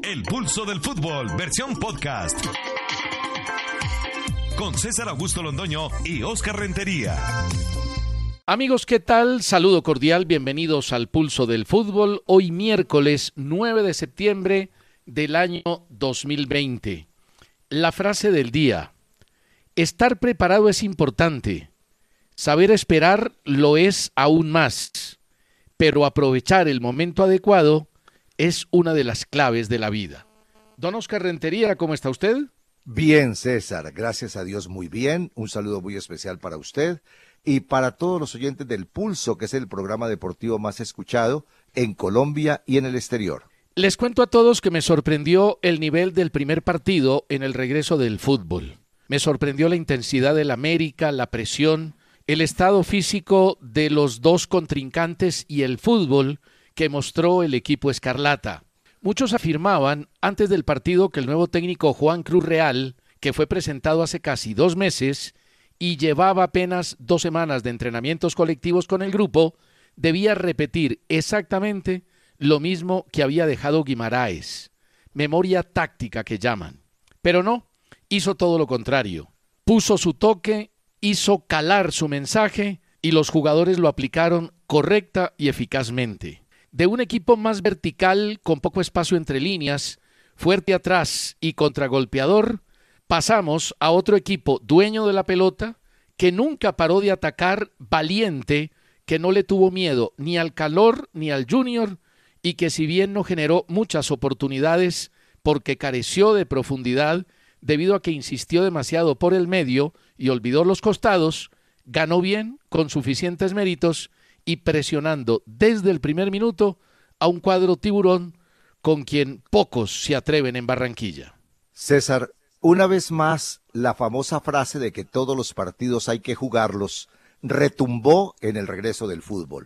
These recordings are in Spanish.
El Pulso del Fútbol, versión podcast. Con César Augusto Londoño y Óscar Rentería. Amigos, ¿qué tal? Saludo cordial, bienvenidos al Pulso del Fútbol. Hoy miércoles 9 de septiembre del año 2020. La frase del día: estar preparado es importante, saber esperar lo es aún más, pero aprovechar el momento adecuado es una de las claves de la vida. Don Óscar Rentería, ¿cómo está usted? Bien, César, gracias a Dios muy bien. Un saludo muy especial para usted y para todos los oyentes del Pulso, que es el programa deportivo más escuchado en Colombia y en el exterior. Les cuento a todos que me sorprendió el nivel del primer partido en el regreso del fútbol. Me sorprendió la intensidad del América, la presión, el estado físico de los dos contrincantes y el fútbol que mostró el equipo escarlata. Muchos afirmaban antes del partido que el nuevo técnico Juan Cruz Real, que fue presentado hace casi 2 meses y llevaba apenas 2 semanas de entrenamientos colectivos con el grupo, debía repetir exactamente lo mismo que había dejado Guimaraes, memoria táctica que llaman. Pero no, hizo todo lo contrario. Puso su toque, hizo calar su mensaje y los jugadores lo aplicaron correcta y eficazmente. De un equipo más vertical, con poco espacio entre líneas, fuerte atrás y contragolpeador, pasamos a otro equipo dueño de la pelota, que nunca paró de atacar, valiente, que no le tuvo miedo ni al calor ni al Junior, y que si bien no generó muchas oportunidades porque careció de profundidad debido a que insistió demasiado por el medio y olvidó los costados, ganó bien, con suficientes méritos, y presionando desde el primer minuto a un cuadro tiburón con quien pocos se atreven en Barranquilla. César, una vez más, la famosa frase de que todos los partidos hay que jugarlos retumbó en el regreso del fútbol.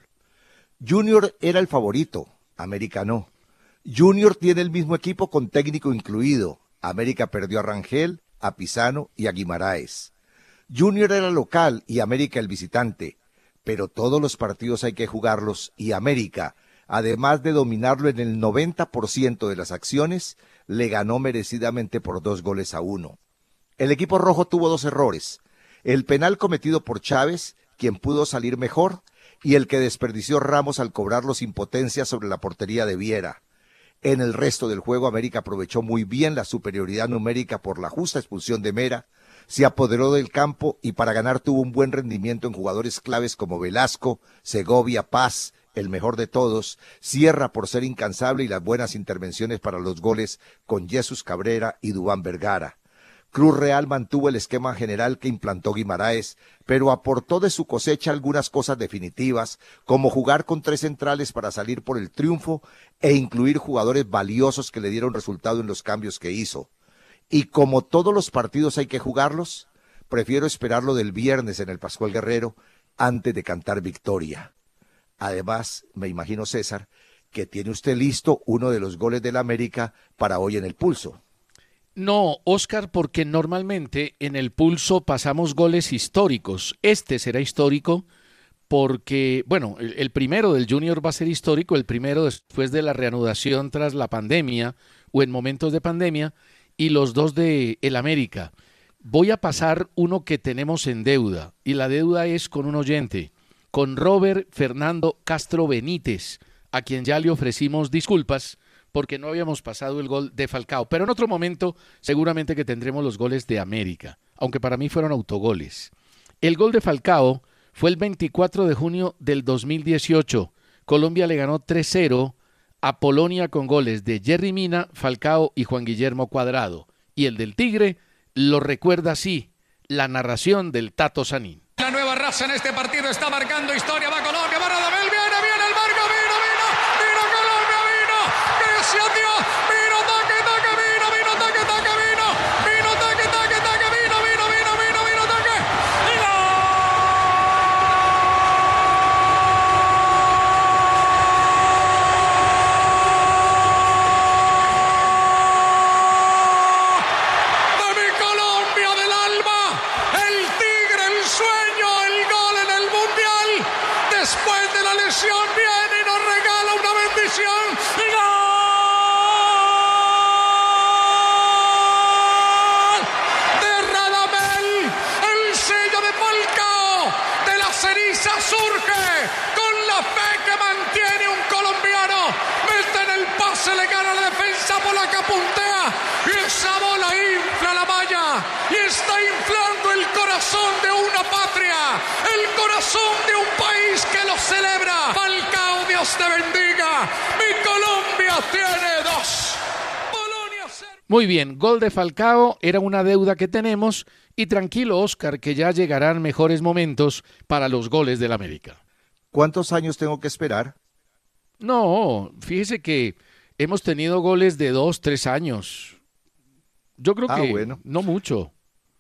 Junior era el favorito, América no. Junior tiene el mismo equipo con técnico incluido. América perdió a Rangel, a Pisano y a Guimaraes. Junior era local y América el visitante. Pero todos los partidos hay que jugarlos y América, además de dominarlo en el 90% de las acciones, le ganó merecidamente por 2-1. El equipo rojo tuvo 2 errores: el penal cometido por Chávez, quien pudo salir mejor, y el que desperdició Ramos al cobrarlo sin potencia sobre la portería de Viera. En el resto del juego, América aprovechó muy bien la superioridad numérica por la justa expulsión de Mera, se apoderó del campo y para ganar tuvo un buen rendimiento en jugadores claves como Velasco, Segovia, Paz, el mejor de todos, Sierra por ser incansable y las buenas intervenciones para los goles con Jesús Cabrera y Duván Vergara. Cruz Real mantuvo el esquema general que implantó Guimaraes, pero aportó de su cosecha algunas cosas definitivas, como jugar con 3 centrales para salir por el triunfo e incluir jugadores valiosos que le dieron resultado en los cambios que hizo. Y como todos los partidos hay que jugarlos, prefiero esperarlo del viernes en el Pascual Guerrero antes de cantar victoria. Además, me imagino, César, que tiene usted listo uno de los goles del América para hoy en el Pulso. No, Óscar, porque normalmente en el Pulso pasamos goles históricos. Este será histórico porque, bueno, el primero del Junior va a ser histórico, el primero después de la reanudación tras la pandemia o en momentos de pandemia, y los 2 de el América. Voy a pasar uno que tenemos en deuda, y la deuda es con un oyente, con Robert Fernando Castro Benítez, a quien ya le ofrecimos disculpas porque no habíamos pasado el gol de Falcao, pero en otro momento seguramente que tendremos los goles de América, aunque para mí fueron autogoles. El gol de Falcao fue el 24 de junio del 2018, Colombia le ganó 3-0 a Polonia con goles de Jerry Mina, Falcao y Juan Guillermo Cuadrado. Y el del Tigre lo recuerda así, la narración del Tato Sanín. La nueva raza en este partido está marcando historia, va Colombia, va Radamel, viene el marco, vino Colombia, vino, gracias a Dios, vino, taque, vino, taque, vino, taque, vino, taque, y ¡gol! De mi Colombia del alma, el Tigre, el sueño, el gol en el Mundial, después de la lesión se le gana la defensa, Polaca puntea y esa bola infla la malla y está inflando el corazón de una patria, el corazón de un país que lo celebra. Falcao, Dios te bendiga. Mi Colombia tiene 2. Polonia 0. Muy bien, gol de Falcao era una deuda que tenemos y tranquilo, Oscar, que ya llegarán mejores momentos para los goles del América. ¿Cuántos años tengo que esperar? No, fíjese que hemos tenido goles de 2, 3 años. Yo creo que bueno. No mucho.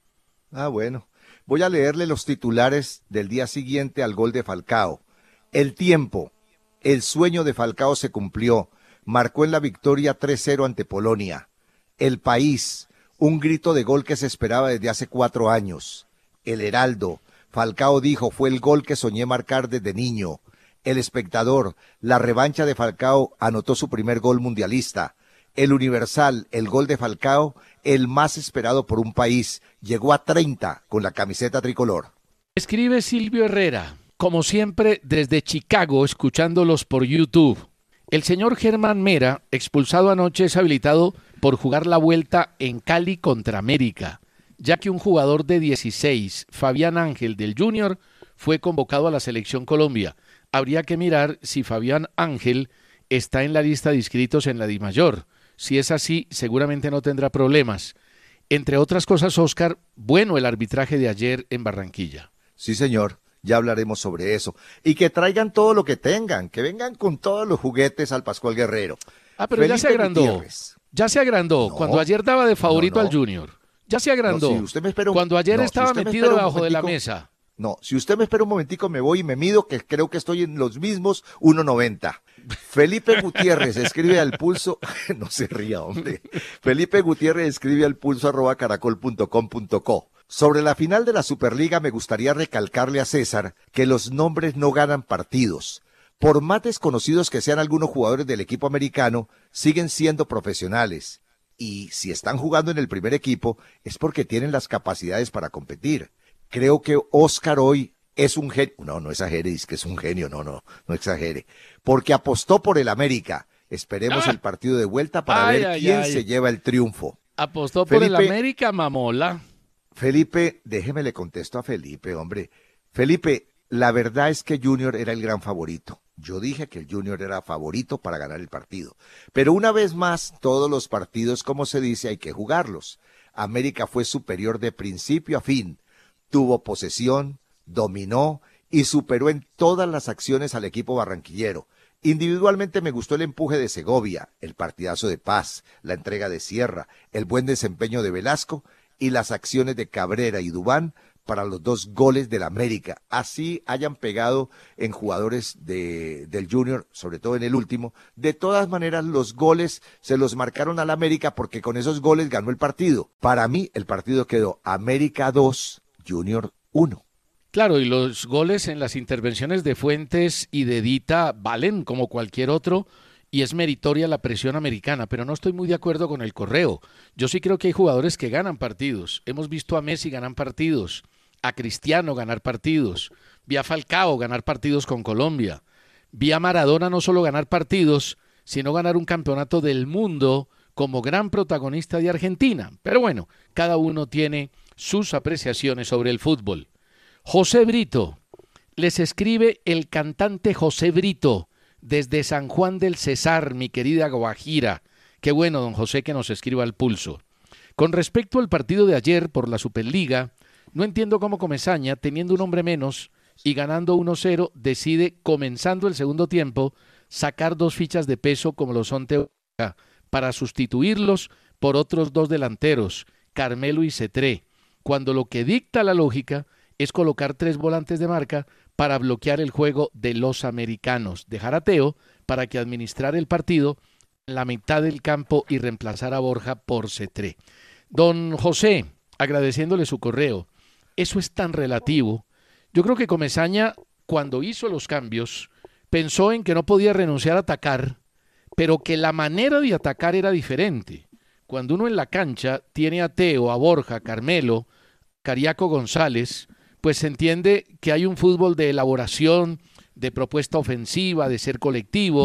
Bueno. Voy a leerle los titulares del día siguiente al gol de Falcao. El tiempo. El sueño de Falcao se cumplió. Marcó en la victoria 3-0 ante Polonia. El país. Un grito de gol que se esperaba desde hace 4 años. El Heraldo. Falcao dijo, fue el gol que soñé marcar desde niño. El Espectador, la revancha de Falcao, anotó su primer gol mundialista. El Universal, el gol de Falcao, el más esperado por un país, llegó a 30 con la camiseta tricolor. Escribe Silvio Herrera, como siempre desde Chicago, escuchándolos por YouTube. El señor Germán Mera, expulsado anoche, es habilitado por jugar la vuelta en Cali contra América, ya que un jugador de 16, Fabián Ángel del Junior, fue convocado a la Selección Colombia. Habría que mirar si Fabián Ángel está en la lista de inscritos en la DIMAYOR. Si es así, seguramente no tendrá problemas. Entre otras cosas, Oscar, bueno el arbitraje de ayer en Barranquilla. Sí, señor, ya hablaremos sobre eso. Y que traigan todo lo que tengan, que vengan con todos los juguetes al Pascual Guerrero. Pero Felipe ya se agrandó. Gutiérrez. Ya se agrandó. No, cuando ayer daba de favorito al Junior. Ya se agrandó. Si usted me espera cuando ayer estaba metido debajo de la mesa. No, si usted me espera un momentico, me voy y me mido, que creo que estoy en los mismos 1.90. Felipe Gutiérrez escribe al pulso, no se ría, hombre. Felipe Gutiérrez escribe al pulso @caracol.com.co. Sobre la final de la Superliga me gustaría recalcarle a César que los nombres no ganan partidos. Por más desconocidos que sean algunos jugadores del equipo americano, siguen siendo profesionales. Y si están jugando en el primer equipo, es porque tienen las capacidades para competir. Creo que Oscar hoy es un genio. No exagere, es que es un genio, no exagere. Porque apostó por el América. Esperemos el partido de vuelta para ver quién se lleva el triunfo. Apostó por el América, mamola. Felipe, déjeme le contesto a Felipe, hombre. Felipe, la verdad es que Junior era el gran favorito. Yo dije que el Junior era favorito para ganar el partido. Pero una vez más, todos los partidos, como se dice, hay que jugarlos. América fue superior de principio a fin. Tuvo posesión, dominó y superó en todas las acciones al equipo barranquillero. Individualmente me gustó el empuje de Segovia, el partidazo de Paz, la entrega de Sierra, el buen desempeño de Velasco y las acciones de Cabrera y Duván para los 2 goles del América. Así hayan pegado en jugadores del Junior, sobre todo en el último. De todas maneras, los goles se los marcaron al América porque con esos goles ganó el partido. Para mí, el partido quedó América 2, Junior 1. Claro, y los goles en las intervenciones de Fuentes y de Dita valen como cualquier otro y es meritoria la presión americana, pero no estoy muy de acuerdo con el Correo. Yo sí creo que hay jugadores que ganan partidos. Hemos visto a Messi ganar partidos, a Cristiano ganar partidos, vi a Falcao ganar partidos con Colombia, vi a Maradona no solo ganar partidos, sino ganar un campeonato del mundo como gran protagonista de Argentina. Pero bueno, cada uno tiene sus apreciaciones sobre el fútbol. José Brito, les escribe el cantante José Brito desde San Juan del Cesar, mi querida Guajira. Qué bueno, don José, que nos escriba al pulso. Con respecto al partido de ayer por la Superliga, no entiendo cómo Comesaña, teniendo un hombre menos y ganando 1-0, decide, comenzando el segundo tiempo, sacar 2 fichas de peso como lo son Teórica, para sustituirlos por otros 2 delanteros, Carmelo y Cetré, cuando lo que dicta la lógica es colocar 3 volantes de marca para bloquear el juego de los americanos, dejar a Teo para que administrara el partido en la mitad del campo y reemplazar a Borja por Cetré. Don José, agradeciéndole su correo, eso es tan relativo. Yo creo que Comesaña, cuando hizo los cambios, pensó en que no podía renunciar a atacar, pero que la manera de atacar era diferente. Cuando uno en la cancha tiene a Teo, a Borja, a Carmelo, Cariaco González, pues se entiende que hay un fútbol de elaboración, de propuesta ofensiva, de ser colectivo,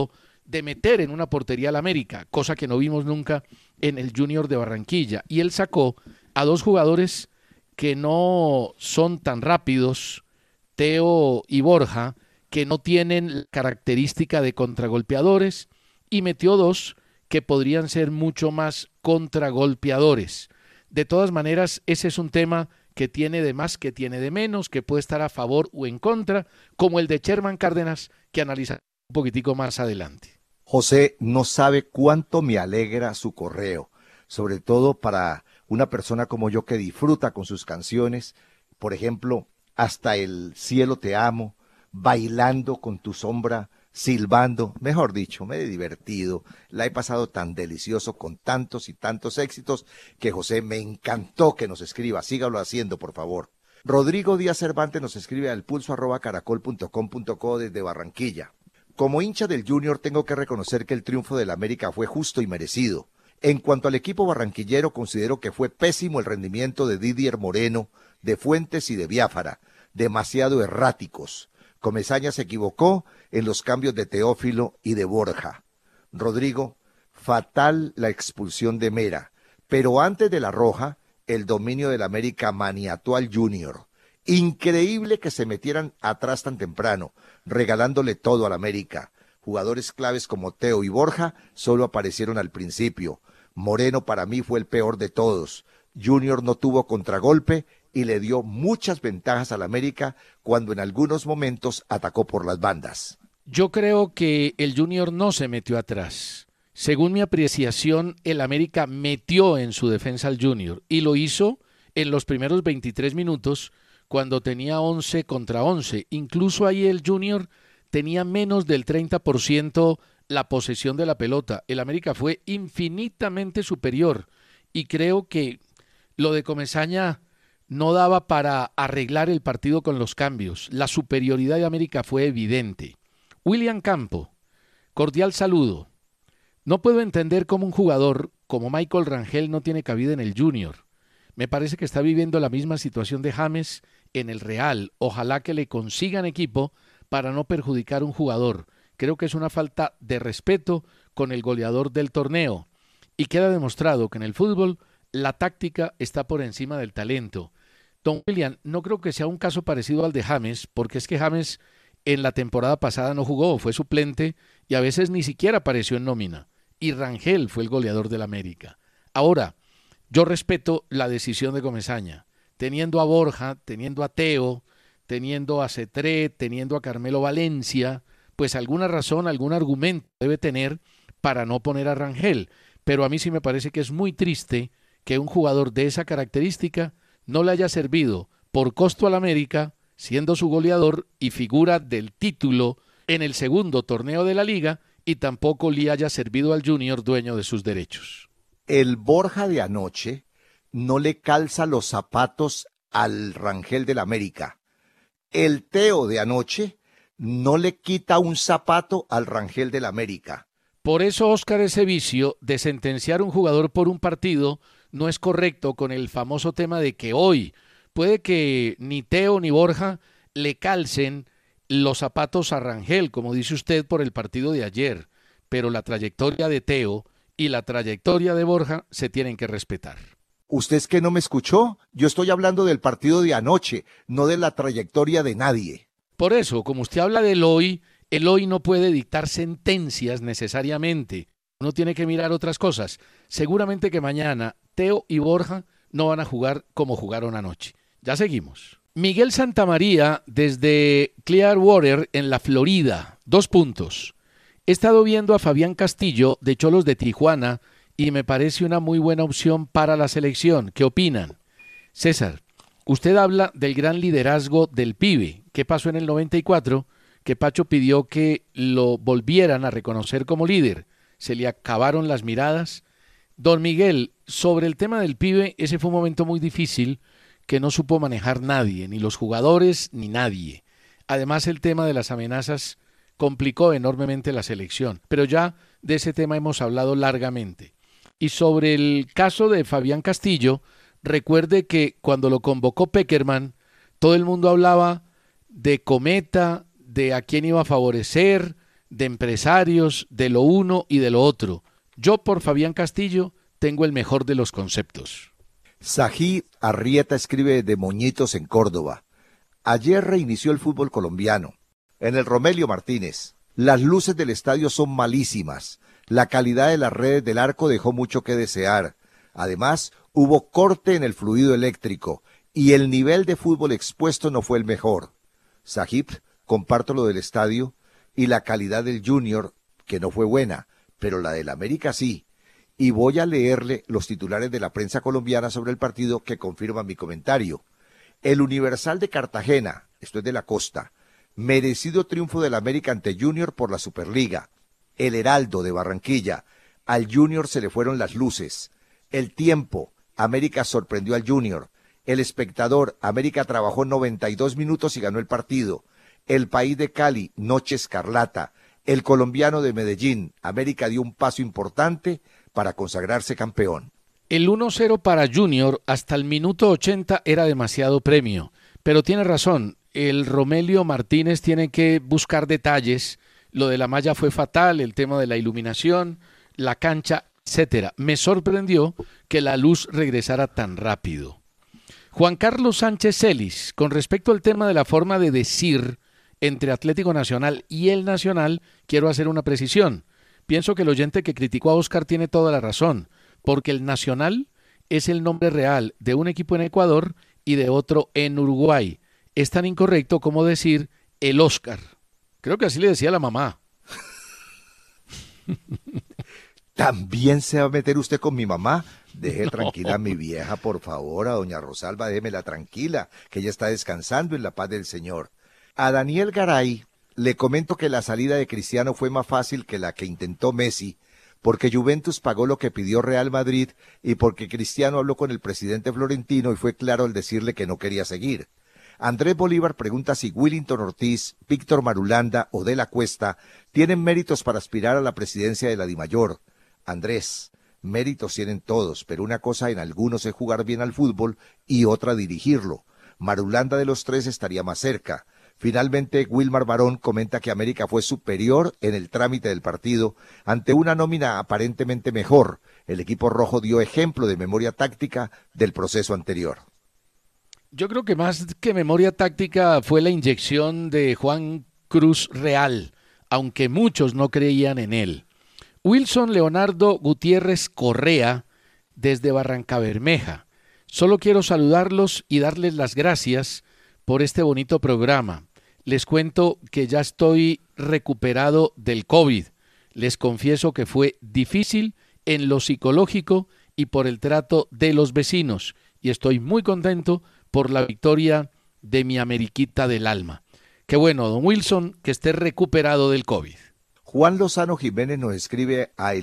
de meter en una portería al América, cosa que no vimos nunca en el Junior de Barranquilla. Y él sacó a dos jugadores que no son tan rápidos, Teo y Borja, que no tienen característica de contragolpeadores, y metió dos que podrían ser mucho más contragolpeadores. De todas maneras, ese es un tema que tiene de más, que tiene de menos, que puede estar a favor o en contra, como el de Sherman Cárdenas, que analizaremos un poquitico más adelante. José, no sabe cuánto me alegra su correo, sobre todo para una persona como yo que disfruta con sus canciones, por ejemplo, Hasta el cielo te amo, Bailando con tu sombra, silbando, mejor dicho, me he divertido, la he pasado tan delicioso con tantos y tantos éxitos que José, me encantó que nos escriba, sígalo haciendo por favor. Rodrigo Díaz Cervantes nos escribe al pulso@caracol.com.co desde Barranquilla. Como hincha del Junior tengo que reconocer que el triunfo del América fue justo y merecido. En cuanto al equipo barranquillero, considero que fue pésimo el rendimiento de Didier Moreno, de Fuentes y de Biafara, demasiado erráticos. Comesaña se equivocó en los cambios de Teófilo y de Borja. Rodrigo, fatal la expulsión de Mera, pero antes de la roja, el dominio del América maniató al Junior. Increíble que se metieran atrás tan temprano, regalándole todo al América. Jugadores claves como Teo y Borja solo aparecieron al principio. Moreno para mí fue el peor de todos. Junior no tuvo contragolpe y le dio muchas ventajas al América cuando en algunos momentos atacó por las bandas. Yo creo que el Junior no se metió atrás. Según mi apreciación, el América metió en su defensa al Junior y lo hizo en los primeros 23 minutos cuando tenía 11 contra 11. Incluso ahí el Junior tenía menos del 30% la posesión de la pelota. El América fue infinitamente superior y creo que lo de Comesaña no daba para arreglar el partido con los cambios. La superioridad de América fue evidente. William Campo, cordial saludo. No puedo entender cómo un jugador como Michael Rangel no tiene cabida en el Junior. Me parece que está viviendo la misma situación de James en el Real. Ojalá que le consigan equipo para no perjudicar a un jugador. Creo que es una falta de respeto con el goleador del torneo. Y queda demostrado que en el fútbol la táctica está por encima del talento. Don William, no creo que sea un caso parecido al de James, porque es que James en la temporada pasada no jugó, fue suplente y a veces ni siquiera apareció en nómina. Y Rangel fue el goleador del América. Ahora, yo respeto la decisión de Comesaña, teniendo a Borja, teniendo a Teo, teniendo a Cetré, teniendo a Carmelo Valencia, pues alguna razón, algún argumento debe tener para no poner a Rangel. Pero a mí sí me parece que es muy triste que un jugador de esa característica no le haya servido por costo al América, siendo su goleador y figura del título en el segundo torneo de la liga, y tampoco le haya servido al Junior, dueño de sus derechos. El Borja de anoche no le calza los zapatos al Rangel del América. El Teo de anoche no le quita un zapato al Rangel del América. Por eso, Óscar, ese vicio de sentenciar a un jugador por un partido no es correcto con el famoso tema de que hoy puede que ni Teo ni Borja le calcen los zapatos a Rangel, como dice usted, por el partido de ayer, pero la trayectoria de Teo y la trayectoria de Borja se tienen que respetar. ¿Usted es que no me escuchó? Yo estoy hablando del partido de anoche, no de la trayectoria de nadie. Por eso, como usted habla del hoy, el hoy no puede dictar sentencias necesariamente. Uno tiene que mirar otras cosas. Seguramente que mañana Teo y Borja no van a jugar como jugaron anoche. Ya seguimos. Miguel Santamaría desde Clearwater en la Florida. 2 puntos. He estado viendo a Fabián Castillo de Xolos de Tijuana y me parece una muy buena opción para la selección. ¿Qué opinan? César, usted habla del gran liderazgo del pibe. ¿Qué pasó en el 94? Que Pacho pidió que lo volvieran a reconocer como líder. Se le acabaron las miradas. Don Miguel, sobre el tema del pibe, ese fue un momento muy difícil que no supo manejar nadie, ni los jugadores, ni nadie. Además, el tema de las amenazas complicó enormemente la selección, pero ya de ese tema hemos hablado largamente. Y sobre el caso de Fabián Castillo, recuerde que cuando lo convocó Pekerman, todo el mundo hablaba de Cometa, de a quién iba a favorecer, de empresarios, de lo uno y de lo otro. Yo por Fabián Castillo tengo el mejor de los conceptos. Sají Arrieta escribe de Moñitos en Córdoba. Ayer reinició el fútbol colombiano. En el Romelio Martínez, las luces del estadio son malísimas. La calidad de las redes del arco dejó mucho que desear. Además, hubo corte en el fluido eléctrico y el nivel de fútbol expuesto no fue el mejor. Sahib, comparto lo del estadio y la calidad del Junior, que no fue buena, pero la del América sí. Y voy a leerle los titulares de la prensa colombiana sobre el partido que confirman mi comentario. El Universal de Cartagena, esto es de la costa, merecido triunfo del América ante Junior por la Superliga. El Heraldo de Barranquilla, al Junior se le fueron las luces. El Tiempo, América sorprendió al Junior. El Espectador, América trabajó 92 minutos y ganó el partido. El País de Cali, Noche Escarlata. El Colombiano de Medellín, América dio un paso importante para consagrarse campeón. El 1-0 para Junior hasta el minuto 80 era demasiado premio, pero tiene razón, el Romelio Martínez tiene que buscar detalles, lo de la malla fue fatal, el tema de la iluminación, la cancha, etcétera. Me sorprendió que la luz regresara tan rápido. Juan Carlos Sánchez Celis, con respecto al tema de la forma de decir entre Atlético Nacional y el Nacional, quiero hacer una precisión. Pienso que el oyente que criticó a Oscar tiene toda la razón, porque el Nacional es el nombre real de un equipo en Ecuador y de otro en Uruguay. Es tan incorrecto como decir el Oscar. Creo que así le decía la mamá. ¿También se va a meter usted con mi mamá? Deje tranquila a mi vieja, por favor, a doña Rosalba, déjemela tranquila, que ella está descansando en la paz del Señor. A Daniel Garay le comento que la salida de Cristiano fue más fácil que la que intentó Messi, porque Juventus pagó lo que pidió Real Madrid y porque Cristiano habló con el presidente Florentino y fue claro al decirle que no quería seguir. Andrés Bolívar pregunta si Willington Ortiz, Víctor Marulanda o De la Cuesta tienen méritos para aspirar a la presidencia de la Dimayor. Andrés, méritos tienen todos, pero una cosa en algunos es jugar bien al fútbol y otra dirigirlo. Marulanda de los tres estaría más cerca. Finalmente, Wilmar Barón comenta que América fue superior en el trámite del partido ante una nómina aparentemente mejor. El equipo rojo dio ejemplo de memoria táctica del proceso anterior. Yo creo que más que memoria táctica fue la inyección de Juan Cruz Real, aunque muchos no creían en él. Wilson Leonardo Gutiérrez Correa, desde Barrancabermeja. Solo quiero saludarlos y darles las gracias por este bonito programa. Les cuento que ya estoy recuperado del COVID. Les confieso que fue difícil en lo psicológico y por el trato de los vecinos. Y estoy muy contento por la victoria de mi Ameriquita del alma. Qué bueno, don Wilson, que esté recuperado del COVID. Juan Lozano Jiménez nos escribe a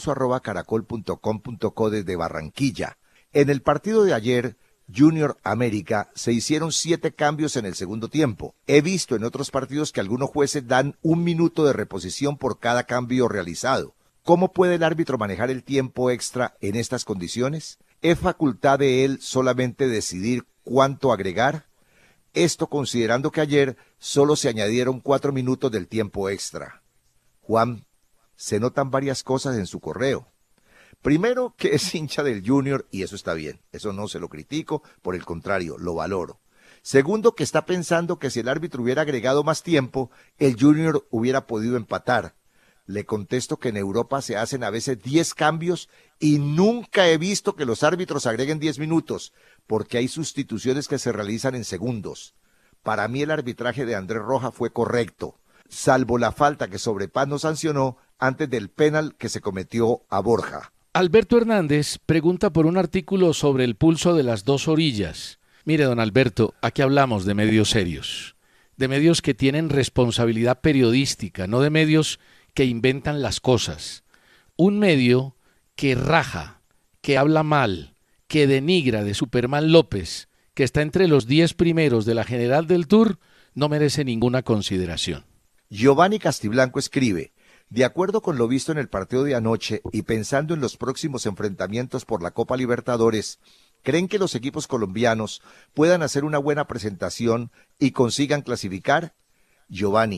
elpulso@caracol.com.co desde Barranquilla. En el partido de ayer, Junior América, se hicieron 7 cambios en el segundo tiempo. He visto en otros partidos que algunos jueces dan 1 minuto de reposición por cada cambio realizado. ¿Cómo puede el árbitro manejar el tiempo extra en estas condiciones? ¿Es facultad de él solamente decidir cuánto agregar? Esto considerando que ayer solo se añadieron 4 minutos del tiempo extra. Juan, se notan varias cosas en su correo. Primero, que es hincha del Junior y eso está bien, eso no se lo critico, por el contrario, lo valoro. Segundo, que está pensando que si el árbitro hubiera agregado más tiempo, el Junior hubiera podido empatar. Le contesto que en Europa se hacen a veces 10 cambios y nunca he visto que los árbitros agreguen 10 minutos, porque hay sustituciones que se realizan en segundos. Para mí el arbitraje de Andrés Roja fue correcto, salvo la falta que Sobrepaz no sancionó antes del penal que se cometió a Borja. Alberto Hernández pregunta por un artículo sobre el pulso de las dos orillas. Mire, don Alberto, aquí hablamos de medios serios, de medios que tienen responsabilidad periodística, no de medios que inventan las cosas. Un medio que raja, que habla mal, que denigra de Superman López, que está entre los 10 primeros de la General del Tour, no merece ninguna consideración. Giovanni Castiblanco escribe: de acuerdo con lo visto en el partido de anoche y pensando en los próximos enfrentamientos por la Copa Libertadores, ¿creen que los equipos colombianos puedan hacer una buena presentación y consigan clasificar? Giovanni,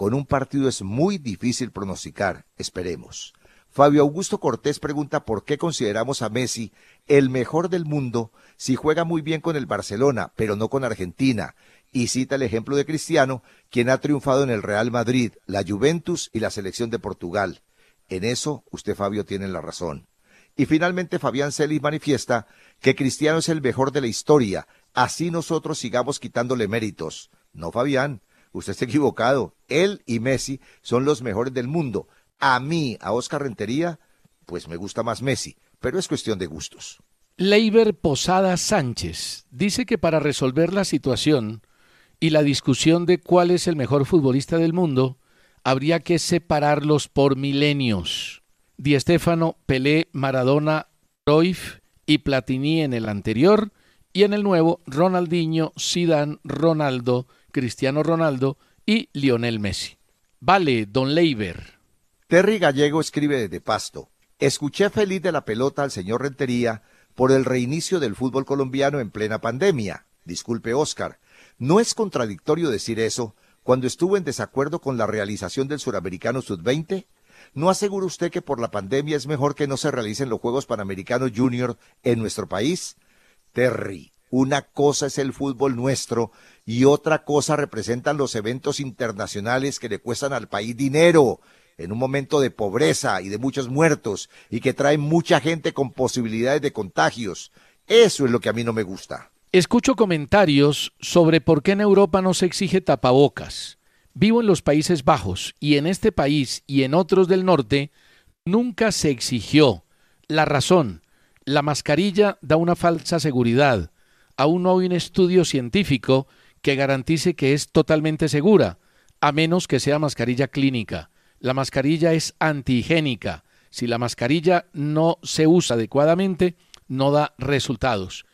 con un partido es muy difícil pronosticar, esperemos. Fabio Augusto Cortés pregunta por qué consideramos a Messi el mejor del mundo si juega muy bien con el Barcelona, pero no con Argentina, y cita el ejemplo de Cristiano, quien ha triunfado en el Real Madrid, la Juventus y la selección de Portugal. En eso, usted, Fabio, tiene la razón. Y finalmente Fabián Celis manifiesta que Cristiano es el mejor de la historia, así nosotros sigamos quitándole méritos. No, Fabián, usted está equivocado. Él y Messi son los mejores del mundo. A mí, a Óscar Rentería, pues me gusta más Messi, pero es cuestión de gustos. Leiber Posada Sánchez dice que para resolver la situación y la discusión de cuál es el mejor futbolista del mundo, habría que separarlos por milenios. Di Stéfano, Pelé, Maradona, Cruyff y Platini en el anterior, y en el nuevo Ronaldinho, Zidane, Ronaldo, Cristiano Ronaldo y Lionel Messi. Vale, don Leiber. Terry Gallego escribe desde Pasto. Escuché feliz de la pelota al señor Rentería por el reinicio del fútbol colombiano en plena pandemia. Disculpe, Óscar, ¿no es contradictorio decir eso cuando estuvo en desacuerdo con la realización del Suramericano Sub-20? ¿No asegura usted que por la pandemia es mejor que no se realicen los Juegos Panamericanos Junior en nuestro país? Terry, una cosa es el fútbol nuestro y otra cosa representan los eventos internacionales que le cuestan al país dinero en un momento de pobreza y de muchos muertos y que traen mucha gente con posibilidades de contagios. Eso es lo que a mí no me gusta. Escucho comentarios sobre por qué en Europa no se exige tapabocas. Vivo en los Países Bajos y en este país y en otros del norte nunca se exigió. La razón, la mascarilla da una falsa seguridad. Aún no hay un estudio científico que garantice que es totalmente segura, a menos que sea mascarilla clínica. La mascarilla es antihigiénica. Si la mascarilla no se usa adecuadamente, no da resultados.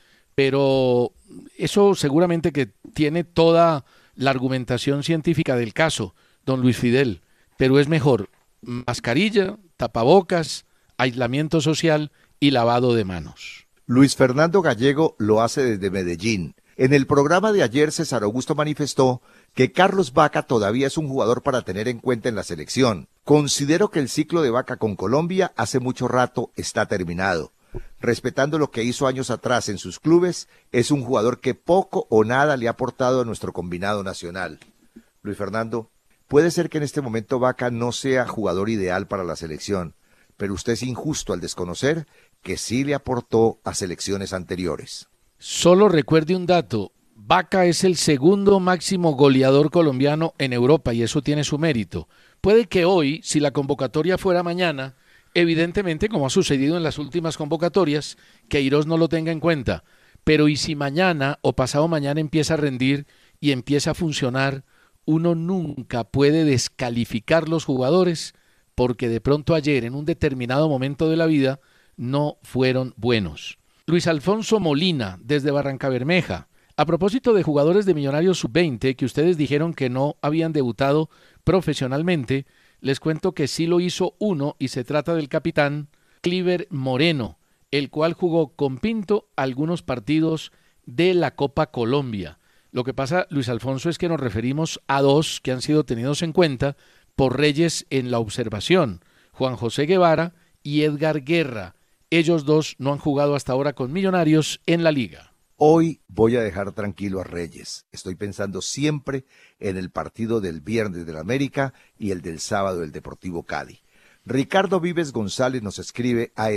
Pero eso seguramente que tiene toda la argumentación científica del caso, don Luis Fidel. Pero es mejor mascarilla, tapabocas, aislamiento social y lavado de manos. Luis Fernando Gallego lo hace desde Medellín. En el programa de ayer, César Augusto manifestó que Carlos Vaca todavía es un jugador para tener en cuenta en la selección. Considero que el ciclo de Vaca con Colombia hace mucho rato está terminado. Respetando lo que hizo años atrás en sus clubes, es un jugador que poco o nada le ha aportado a nuestro combinado nacional. Luis Fernando, puede ser que en este momento Vaca no sea jugador ideal para la selección, pero usted es injusto al desconocer que sí le aportó a selecciones anteriores. Solo recuerde un dato, Vaca es el segundo máximo goleador colombiano en Europa y eso tiene su mérito. Puede que hoy, si la convocatoria fuera mañana, evidentemente, como ha sucedido en las últimas convocatorias, Queiroz no lo tenga en cuenta, pero y si mañana o pasado mañana empieza a rendir y empieza a funcionar, uno nunca puede descalificar los jugadores porque de pronto ayer, en un determinado momento de la vida, no fueron buenos. Luis Alfonso Molina, desde Barrancabermeja. A propósito de jugadores de Millonarios Sub-20 que ustedes dijeron que no habían debutado profesionalmente, les cuento que sí lo hizo uno y se trata del capitán Cliver Moreno, el cual jugó con Pinto algunos partidos de la Copa Colombia. Lo que pasa, Luis Alfonso, es que nos referimos a dos que han sido tenidos en cuenta por Reyes en la observación, Juan José Guevara y Edgar Guerra. Ellos dos no han jugado hasta ahora con Millonarios en la liga. Hoy voy a dejar tranquilo a Reyes. Estoy pensando siempre en el partido del viernes del América y el del sábado del Deportivo Cali. Ricardo Vives González nos escribe a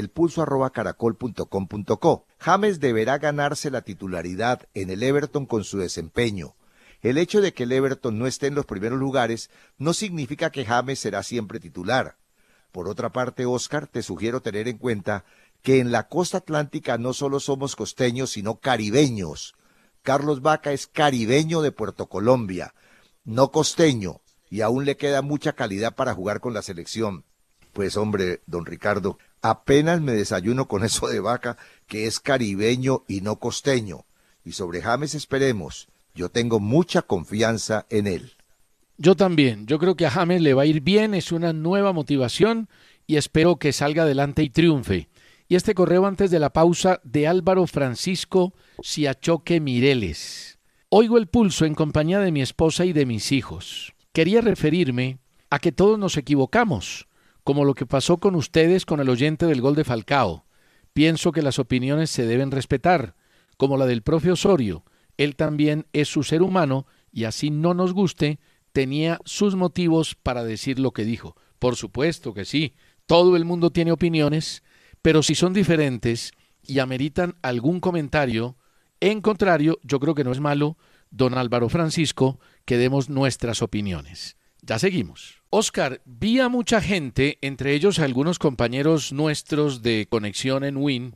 elpulso@caracol.com.co. James deberá ganarse la titularidad en el Everton con su desempeño. El hecho de que el Everton no esté en los primeros lugares no significa que James será siempre titular. Por otra parte, Óscar, te sugiero tener en cuenta que en la costa atlántica no solo somos costeños, sino caribeños. Carlos Vaca es caribeño de Puerto Colombia, no costeño, y aún le queda mucha calidad para jugar con la selección. Pues hombre, don Ricardo, apenas me desayuno con eso de Vaca, que es caribeño y no costeño. Y sobre James esperemos, yo tengo mucha confianza en él. Yo también, yo creo que a James le va a ir bien, es una nueva motivación y espero que salga adelante y triunfe. Y este correo antes de la pausa de Álvaro Francisco Siachoque Mireles. Oigo el pulso en compañía de mi esposa y de mis hijos. quería referirme a que todos nos equivocamos, como lo que pasó con ustedes con el oyente del gol de Falcao. Pienso que las opiniones se deben respetar, como la del profe Osorio. Él también es su ser humano y así no nos guste, tenía sus motivos para decir lo que dijo. Por supuesto que sí, todo el mundo tiene opiniones, pero si son diferentes y ameritan algún comentario, en contrario, yo creo que no es malo, don Álvaro Francisco, que demos nuestras opiniones. Ya seguimos. Oscar, vi a mucha gente, entre ellos algunos compañeros nuestros de Conexión en Win,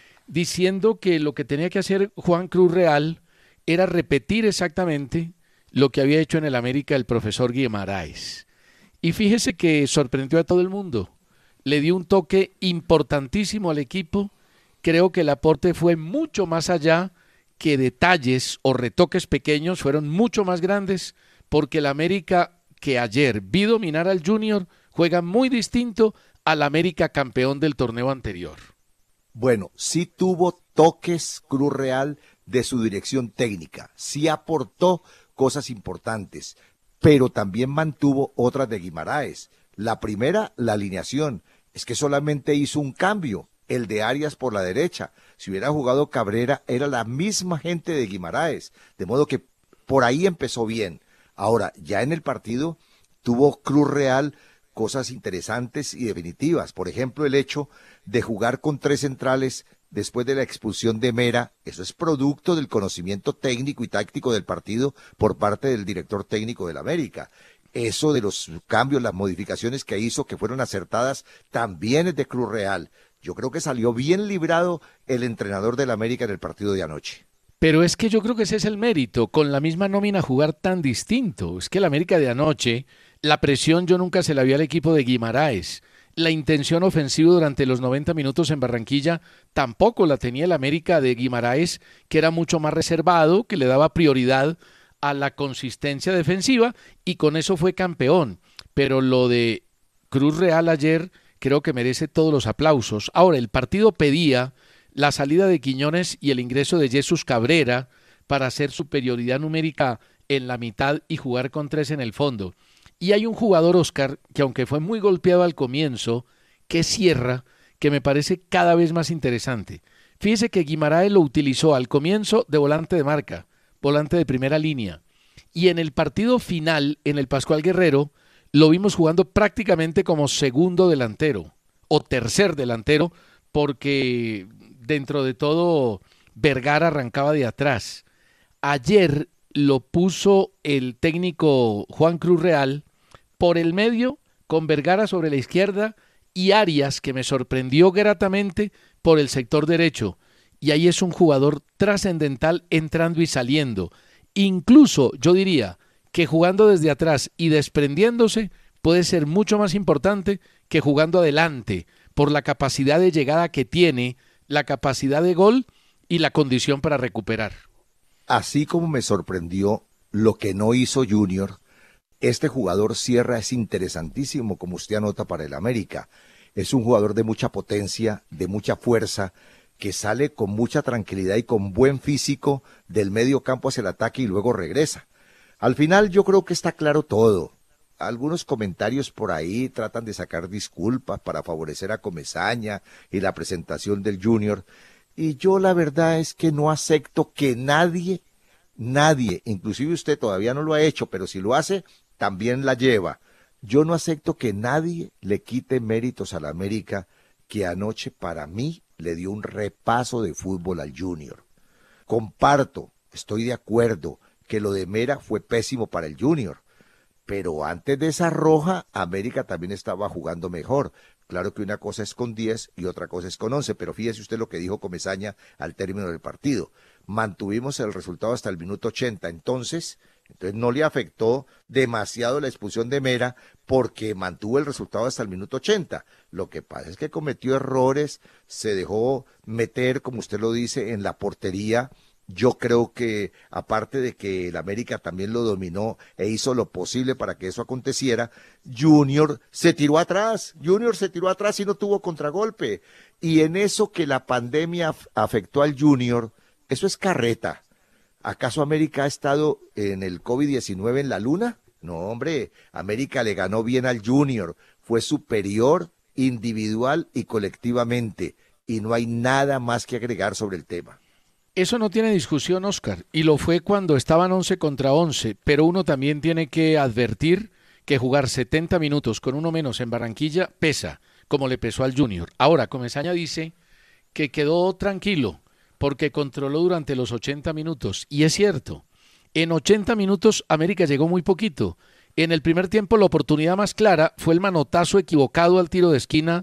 diciendo que lo que tenía que hacer Juan Cruz Real era repetir exactamente lo que había hecho en el América el profesor Guimaraes. Y fíjese que sorprendió a todo el mundo. Le dio un toque importantísimo al equipo. Creo que el aporte fue mucho más allá que detalles o retoques pequeños, fueron mucho más grandes, porque el América que ayer vi dominar al Junior juega muy distinto al América campeón del torneo anterior. Bueno, sí tuvo toques Cruz Real de su dirección técnica, sí aportó cosas importantes, pero también mantuvo otras de Guimaraes. La primera, la alineación, es que solamente hizo un cambio, el de Arias por la derecha. Si hubiera jugado Cabrera, era la misma gente de Guimaraes, de modo que por ahí empezó bien. Ahora, ya en el partido tuvo Cruz Real cosas interesantes y definitivas. Por ejemplo, el hecho de jugar con 3 centrales después de la expulsión de Mera, eso es producto del conocimiento técnico y táctico del partido por parte del director técnico del América. Eso de los cambios, las modificaciones que hizo, que fueron acertadas, también es de Cruz Real. Yo creo que salió bien librado el entrenador del América en el partido de anoche. Pero es que yo creo que ese es el mérito, con la misma nómina jugar tan distinto. Es que el América de anoche, la presión yo nunca se la vi al equipo de Guimaraes. La intención ofensiva durante los 90 minutos en Barranquilla tampoco la tenía el América de Guimaraes, que era mucho más reservado, que le daba prioridad a la consistencia defensiva y con eso fue campeón. Pero lo de Cruz Real ayer creo que merece todos los aplausos. Ahora, el partido pedía la salida de Quiñones y el ingreso de Jesús Cabrera para hacer superioridad numérica en la mitad y jugar con 3 en el fondo. Y hay un jugador, Oscar, que aunque fue muy golpeado al comienzo, que cierra, que me parece cada vez más interesante. Fíjese que Guimaraes lo utilizó al comienzo de volante de marca, volante de primera línea. Y en el partido final, en el Pascual Guerrero, lo vimos jugando prácticamente como segundo delantero o tercer delantero, porque dentro de todo Vergara arrancaba de atrás. Ayer lo puso el técnico Juan Cruz Real por el medio, con Vergara sobre la izquierda y Arias, que me sorprendió gratamente, por el sector derecho. Y ahí es un jugador trascendental entrando y saliendo. Incluso yo diría que jugando desde atrás y desprendiéndose puede ser mucho más importante que jugando adelante, por la capacidad de llegada que tiene, la capacidad de gol y la condición para recuperar. Así como me sorprendió lo que no hizo Junior, este jugador Sierra es interesantísimo, como usted anota, para el América. Es un jugador de mucha potencia, de mucha fuerza, que sale con mucha tranquilidad y con buen físico del medio campo hacia el ataque y luego regresa. Al final yo creo que está claro todo. Algunos comentarios por ahí tratan de sacar disculpas para favorecer a Comesaña y la presentación del Junior. Y yo la verdad es que no acepto que nadie, inclusive usted todavía no lo ha hecho, pero si lo hace, también la lleva. Yo no acepto que nadie le quite méritos a la América, que anoche para mí le dio un repaso de fútbol al Junior. Comparto, estoy de acuerdo, que lo de Mera fue pésimo para el Junior. Pero antes de esa roja, América también estaba jugando mejor. Claro que una cosa es con 10 y otra cosa es con 11, pero fíjese usted lo que dijo Comesaña al término del partido. Mantuvimos el resultado hasta el minuto 80, entonces no le afectó demasiado la expulsión de Mera porque mantuvo el resultado hasta el minuto 80. Lo que pasa es que cometió errores, se dejó meter, como usted lo dice, en la portería. Yo creo que, aparte de que el América también lo dominó e hizo lo posible para que eso aconteciera, Junior se tiró atrás y no tuvo contragolpe. Y en eso que la pandemia afectó al Junior, eso es carreta. ¿Acaso América ha estado en el COVID-19 en la luna? No, hombre, América le ganó bien al Junior, fue superior individual y colectivamente, y no hay nada más que agregar sobre el tema. Eso no tiene discusión, Oscar, y lo fue cuando estaban 11 contra 11, pero uno también tiene que advertir que jugar 70 minutos con uno menos en Barranquilla pesa, como le pesó al Junior. Ahora, Comesaña dice que quedó tranquilo porque controló durante los 80 minutos, y es cierto, en 80 minutos América llegó muy poquito. En el primer tiempo la oportunidad más clara fue el manotazo equivocado al tiro de esquina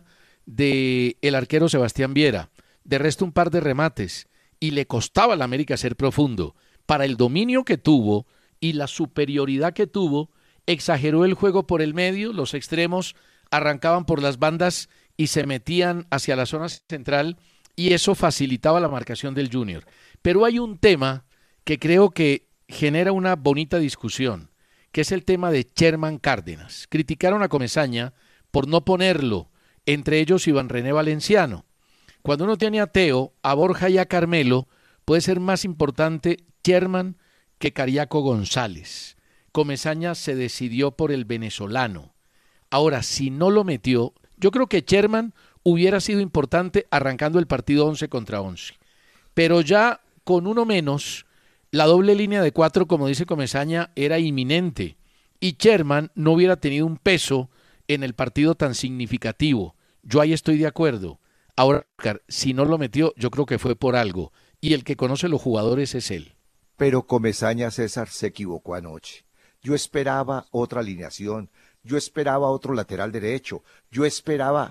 del arquero Sebastián Viera. De resto un par de remates y le costaba al América ser profundo. Para el dominio que tuvo y la superioridad que tuvo, exageró el juego por el medio, los extremos arrancaban por las bandas y se metían hacia la zona central y eso facilitaba la marcación del Junior. Pero hay un tema que creo que genera una bonita discusión, que es el tema de Sherman Cárdenas. Criticaron a Comesaña por no ponerlo, entre ellos Iván René Valenciano. Cuando uno tiene a Teo, a Borja y a Carmelo, puede ser más importante Sherman que Cariaco González. Comesaña se decidió por el venezolano. Ahora, si no lo metió, yo creo que Sherman hubiera sido importante arrancando el partido 11 contra 11. Pero ya con uno menos, la doble línea de 4, como dice Comesaña, era inminente. Y Sherman no hubiera tenido un peso en el partido tan significativo. Yo ahí estoy de acuerdo. Ahora, si no lo metió, yo creo que fue por algo. Y el que conoce los jugadores es él. Pero Comesaña, César, se equivocó anoche. Yo esperaba otra alineación, yo esperaba otro lateral derecho, yo esperaba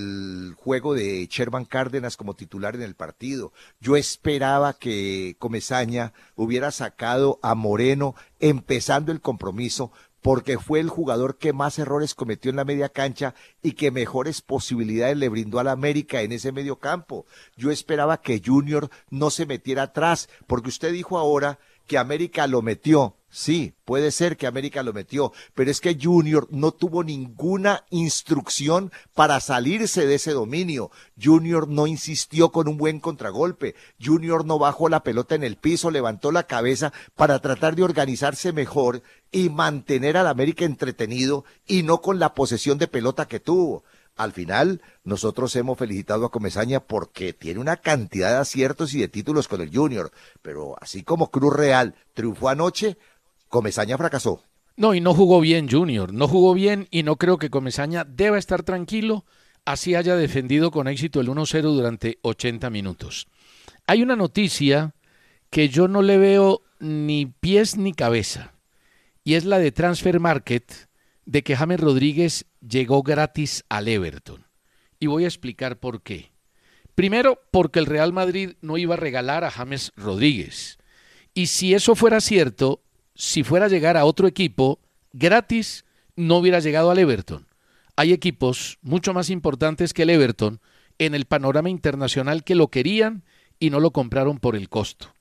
el juego de Sherman Cárdenas como titular en el partido, yo esperaba que Comesaña hubiera sacado a Moreno empezando el compromiso, porque fue el jugador que más errores cometió en la media cancha y que mejores posibilidades le brindó a la América en ese medio campo. Yo esperaba que Junior no se metiera atrás, porque usted dijo ahora que América lo metió. Sí, puede ser que América lo metió, pero es que Junior no tuvo ninguna instrucción para salirse de ese dominio. Junior no insistió con un buen contragolpe. Junior no bajó la pelota en el piso, levantó la cabeza para tratar de organizarse mejor y mantener al América entretenido y no con la posesión de pelota que tuvo. Al final, nosotros hemos felicitado a Comesaña porque tiene una cantidad de aciertos y de títulos con el Junior, pero así como Cruz Real triunfó anoche, Comesaña fracasó. No, y no jugó bien Junior, no jugó bien y no creo que Comesaña deba estar tranquilo, así haya defendido con éxito el 1-0 durante 80 minutos. Hay una noticia que yo no le veo ni pies ni cabeza, y es la de Transfer Market, de que James Rodríguez llegó gratis al Everton. Y voy a explicar por qué. Primero, porque el Real Madrid no iba a regalar a James Rodríguez. Y si eso fuera cierto, si fuera a llegar a otro equipo gratis, no hubiera llegado al Everton. Hay equipos mucho más importantes que el Everton en el panorama internacional que lo querían y no lo compraron por el costo.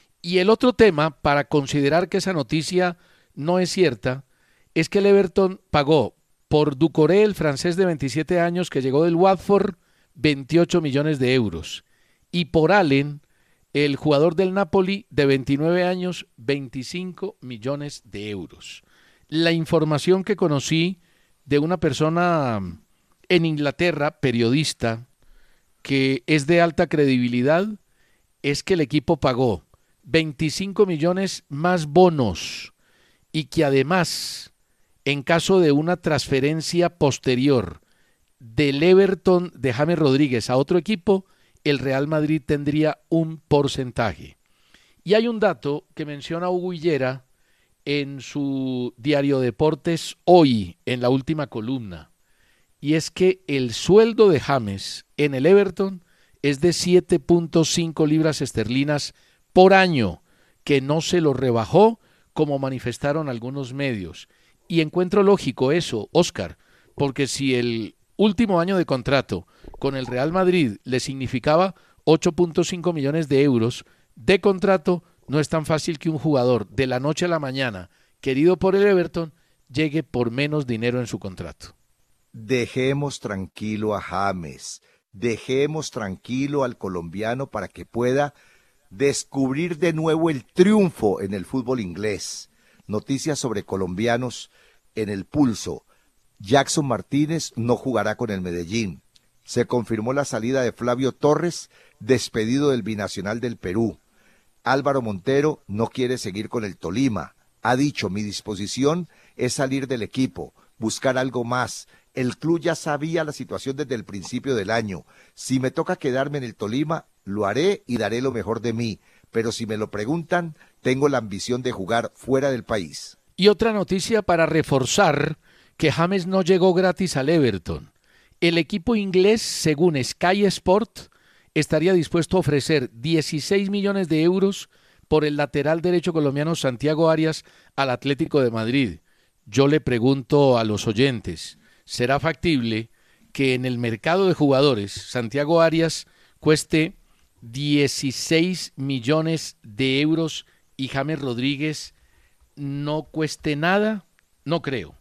Y el otro tema, para considerar que esa noticia no es cierta, es que el Everton pagó por Doucouré, el francés de 27 años que llegó del Watford, 28 millones de euros. Y por Allen, el jugador del Napoli de 29 años, 25 millones de euros. La información que conocí de una persona en Inglaterra, periodista, que es de alta credibilidad, es que el equipo pagó 25 millones más bonos y que además, en caso de una transferencia posterior del Everton de James Rodríguez a otro equipo, el Real Madrid tendría un porcentaje. Y hay un dato que menciona Hugo Higuera en su diario Deportes Hoy, en la última columna, y es que el sueldo de James en el Everton es de 7.5 libras esterlinas por año, que no se lo rebajó como manifestaron algunos medios. Y encuentro lógico eso, Óscar, porque si el último año de contrato con el Real Madrid le significaba 8.5 millones de euros de contrato, no es tan fácil que un jugador de la noche a la mañana, querido por el Everton, llegue por menos dinero en su contrato. Dejemos tranquilo a James, dejemos tranquilo al colombiano para que pueda descubrir de nuevo el triunfo en el fútbol inglés. Noticias sobre colombianos en el pulso. Jackson Martínez no jugará con el Medellín. Se confirmó la salida de Flavio Torres, despedido del Binacional del Perú. Álvaro Montero no quiere seguir con el Tolima. Ha dicho, mi disposición es salir del equipo, buscar algo más. El club ya sabía la situación desde el principio del año. Si me toca quedarme en el Tolima, lo haré y daré lo mejor de mí. Pero si me lo preguntan, tengo la ambición de jugar fuera del país. Y otra noticia para reforzar que James no llegó gratis al Everton. El equipo inglés, según Sky Sport, estaría dispuesto a ofrecer 16 millones de euros por el lateral derecho colombiano Santiago Arias al Atlético de Madrid. Yo le pregunto a los oyentes, ¿será factible que en el mercado de jugadores Santiago Arias cueste 16 millones de euros y James Rodríguez no cueste nada? No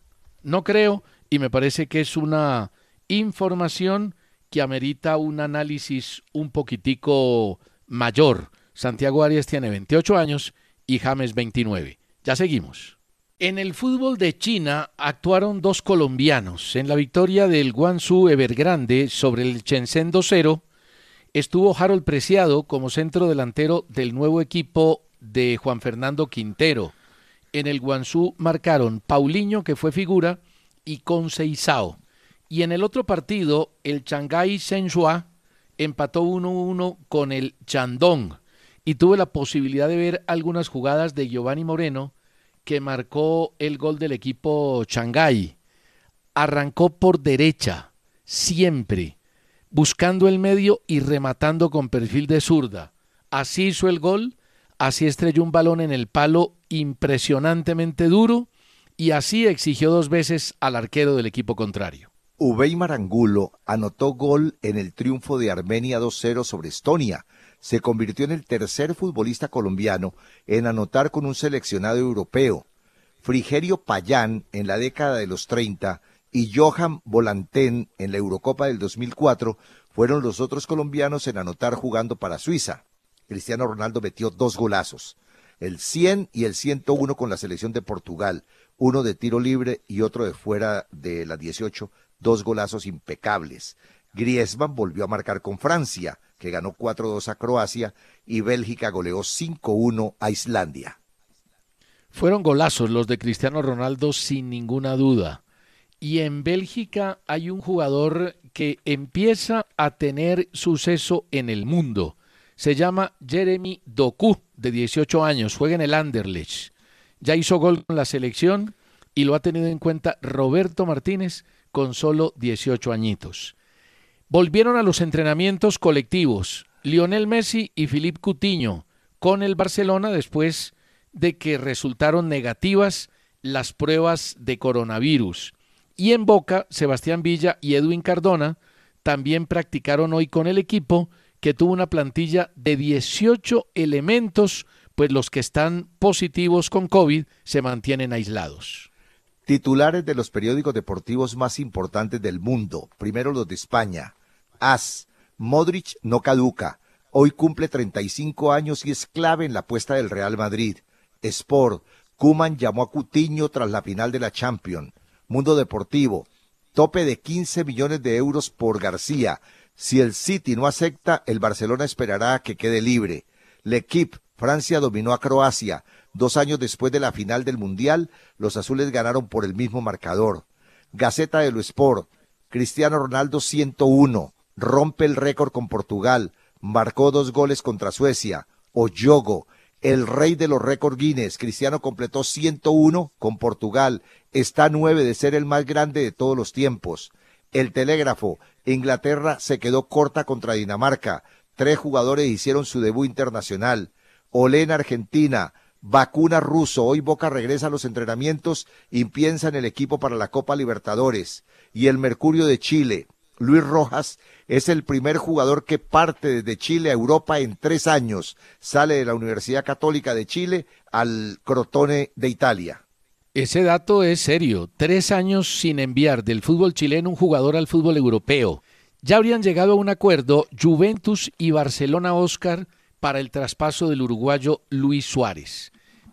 creo, y me parece que es una información que amerita un análisis un poquitico mayor. Santiago Arias tiene 28 años y James 29. Ya seguimos. En el fútbol de China actuaron dos colombianos. En la victoria del Guangzhou Evergrande sobre el Shenzhen 2-0 estuvo Harold Preciado como centro delantero del nuevo equipo de Juan Fernando Quintero. En el Guangzhou marcaron Paulinho, que fue figura, y Conceição. Y en el otro partido, el Shanghái Shenhua empató 1-1 con el Shandong. Y tuve la posibilidad de ver algunas jugadas de Giovanni Moreno, que marcó el gol del equipo Shanghái. Arrancó por derecha, siempre, buscando el medio y rematando con perfil de zurda. Así hizo el gol, así estrelló un balón en el palo impresionantemente duro y así exigió 2 veces al arquero del equipo contrario. Uweimar Angulo anotó gol en el triunfo de Armenia 2-0 sobre Estonia. Se convirtió en el tercer futbolista colombiano en anotar con un seleccionado europeo. Frigerio Payán en la década de los 30 y Johan Volantén en la Eurocopa del 2004 fueron los otros colombianos en anotar jugando para Suiza. Cristiano Ronaldo metió 2 golazos, el 100 y el 101 con la selección de Portugal, uno de tiro libre y otro de fuera de las 18, 2 golazos impecables. Griezmann volvió a marcar con Francia, que ganó 4-2 a Croacia, y Bélgica goleó 5-1 a Islandia. Fueron golazos los de Cristiano Ronaldo sin ninguna duda. Y en Bélgica hay un jugador que empieza a tener suceso en el mundo. Se llama Jeremy Doku, de 18 años, juega en el Anderlecht. Ya hizo gol con la selección y lo ha tenido en cuenta Roberto Martínez con solo 18 añitos. Volvieron a los entrenamientos colectivos Lionel Messi y Philippe Coutinho con el Barcelona después de que resultaron negativas las pruebas de coronavirus. Y en Boca, Sebastián Villa y Edwin Cardona también practicaron hoy con el equipo, que tuvo una plantilla de 18 elementos, pues los que están positivos con COVID se mantienen aislados. Titulares de los periódicos deportivos más importantes del mundo. Primero los de España. AS, Modric no caduca. Hoy cumple 35 años y es clave en la apuesta del Real Madrid. Sport, Koeman llamó a Coutinho tras la final de la Champions. Mundo Deportivo, tope de 15 millones de euros por García. Si el City no acepta, el Barcelona esperará a que quede libre. L'Equipe, Francia dominó a Croacia. 2 años después de la final del Mundial, los azules ganaron por el mismo marcador. Gaceta de lo Sport, Cristiano Ronaldo 101, rompe el récord con Portugal, marcó 2 goles contra Suecia. Oyogo, el rey de los récords Guinness, Cristiano completó 101 con Portugal, está a 9 de ser el más grande de todos los tiempos. El Telégrafo, Inglaterra se quedó corta contra Dinamarca, 3 jugadores hicieron su debut internacional. Olé en Argentina, vacuna ruso, hoy Boca regresa a los entrenamientos y piensa en el equipo para la Copa Libertadores. Y el Mercurio de Chile, Luis Rojas es el primer jugador que parte desde Chile a Europa en 3 años, sale de la Universidad Católica de Chile al Crotone de Italia. Ese dato es serio, 3 años sin enviar del fútbol chileno un jugador al fútbol europeo. Ya habrían llegado a un acuerdo Juventus y Barcelona Oscar para el traspaso del uruguayo Luis Suárez.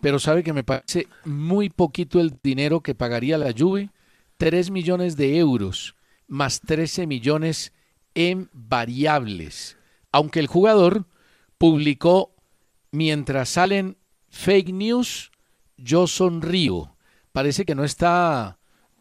pero sabe que me parece muy poquito el dinero que pagaría la Juve, 3 millones de euros, más 13 millones en variables. Aunque el jugador publicó, mientras salen fake news, yo sonrío. Parece que no está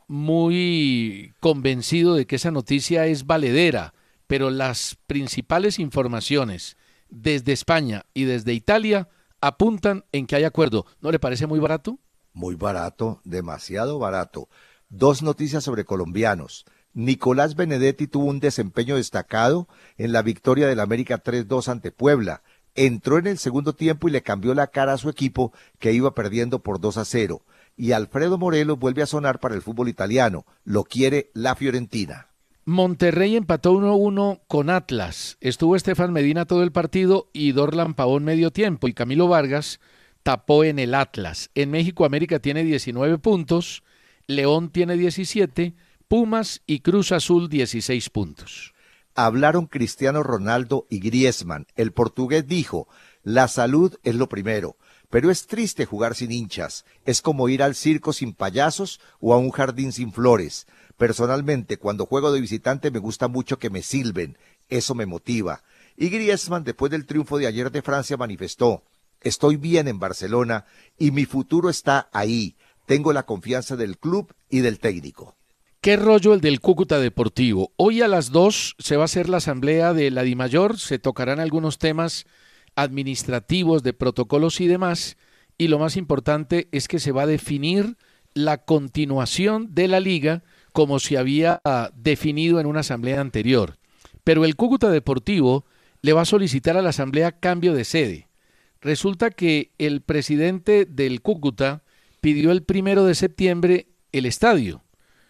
muy convencido de que esa noticia es valedera, pero las principales informaciones desde España y desde Italia apuntan en que hay acuerdo. ¿No le parece muy barato? Muy barato, demasiado barato. 2 noticias sobre colombianos. Nicolás Benedetti tuvo un desempeño destacado en la victoria del América 3-2 ante Puebla. Entró en el segundo tiempo y le cambió la cara a su equipo, que iba perdiendo por 2-0. Y Alfredo Morelos vuelve a sonar para el fútbol italiano. Lo quiere la Fiorentina. Monterrey empató 1-1 con Atlas. Estuvo Estefan Medina todo el partido y Dorlan Pavón medio tiempo. Y Camilo Vargas tapó en el Atlas. En México, América tiene 19 puntos, León tiene 17, Pumas y Cruz Azul 16 puntos. Hablaron Cristiano Ronaldo y Griezmann. El portugués dijo, la salud es lo primero, pero es triste jugar sin hinchas. Es como ir al circo sin payasos o a un jardín sin flores. Personalmente, cuando juego de visitante me gusta mucho que me silben. Eso me motiva. Y Griezmann, después del triunfo de ayer de Francia, manifestó, estoy bien en Barcelona y mi futuro está ahí. Tengo la confianza del club y del técnico. ¿Qué rollo el del Cúcuta Deportivo? Hoy a las 2 se va a hacer la asamblea de la DIMAYOR, se tocarán algunos temas administrativos, de protocolos y demás, y lo más importante es que se va a definir la continuación de la liga como se había definido en una asamblea anterior. Pero el Cúcuta Deportivo le va a solicitar a la asamblea cambio de sede. Resulta que el presidente del Cúcuta pidió el 1 de septiembre el estadio.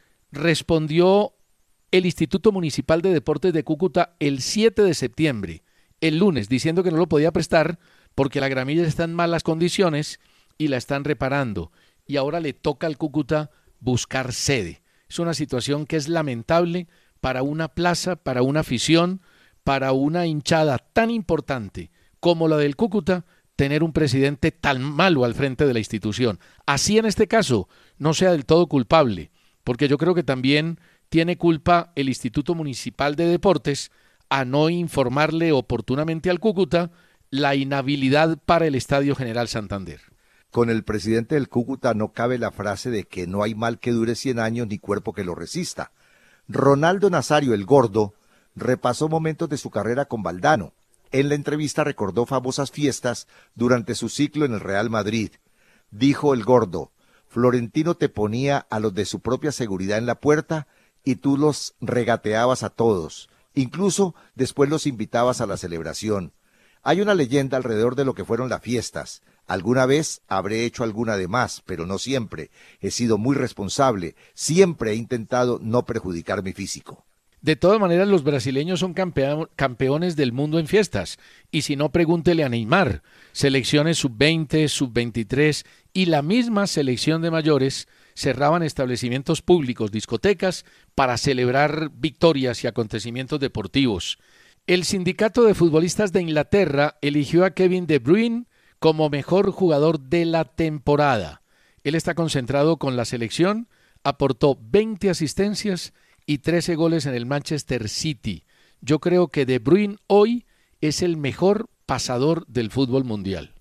Respondió el Instituto Municipal de Deportes de Cúcuta el 7 de septiembre, el lunes, diciendo que no lo podía prestar porque la gramilla está en malas condiciones y la están reparando. Y ahora le toca al Cúcuta buscar sede. Es una situación que es lamentable para una plaza, para una afición, para una hinchada tan importante como la del Cúcuta, tener un presidente tan malo al frente de la institución. Así en este caso no sea del todo culpable, porque yo creo que también tiene culpa el Instituto Municipal de Deportes a no informarle oportunamente al Cúcuta la inhabilidad para el Estadio General Santander. Con el presidente del Cúcuta no cabe la frase de que no hay mal que dure 100 años ni cuerpo que lo resista. Ronaldo Nazario, el gordo, repasó momentos de su carrera con Valdano. En la entrevista recordó famosas fiestas durante su ciclo en el Real Madrid. Dijo el gordo, Florentino te ponía a los de su propia seguridad en la puerta y tú los regateabas a todos. Incluso después los invitabas a la celebración. Hay una leyenda alrededor de lo que fueron las fiestas. Alguna vez habré hecho alguna de más, pero no siempre. He sido muy responsable. Siempre he intentado no perjudicar mi físico. De todas maneras, los brasileños son campeones del mundo en fiestas. Y si no, pregúntele a Neymar. Selecciones sub-20, sub-23 y la misma selección de mayores cerraban establecimientos públicos, discotecas, para celebrar victorias y acontecimientos deportivos. El sindicato de futbolistas de Inglaterra eligió a Kevin De Bruyne como mejor jugador de la temporada. Él está concentrado con la selección, aportó 20 asistencias y 13 goles en el Manchester City. Yo creo que De Bruyne hoy es el mejor pasador del fútbol mundial.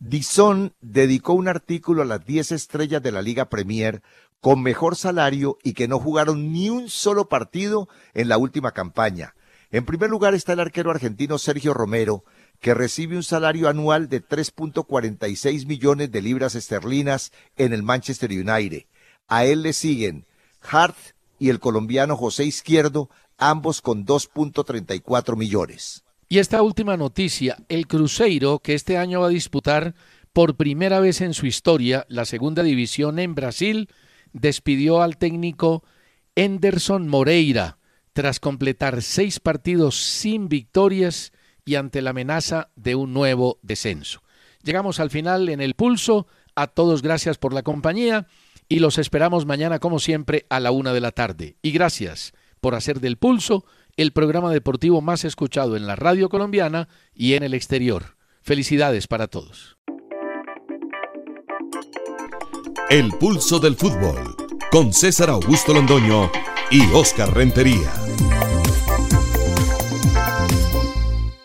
DAZN dedicó un artículo a las 10 estrellas de la Liga Premier con mejor salario y que no jugaron ni un solo partido en la última campaña. En primer lugar está el arquero argentino Sergio Romero, que recibe un salario anual de 3.46 millones de libras esterlinas en el Manchester United. A él le siguen Hart y el colombiano José Izquierdo, ambos con 2.34 millones. Y esta última noticia, el Cruzeiro, que este año va a disputar por primera vez en su historia la segunda división en Brasil, despidió al técnico Henderson Moreira tras completar 6 partidos sin victorias y ante la amenaza de un nuevo descenso. Llegamos al final en El Pulso. A todos gracias por la compañía y los esperamos mañana como siempre a la 1 de la tarde. Y gracias por hacer del Pulso el programa deportivo más escuchado en la radio colombiana y en el exterior. Felicidades para todos. El pulso del fútbol, con César Augusto Londoño y Oscar Rentería.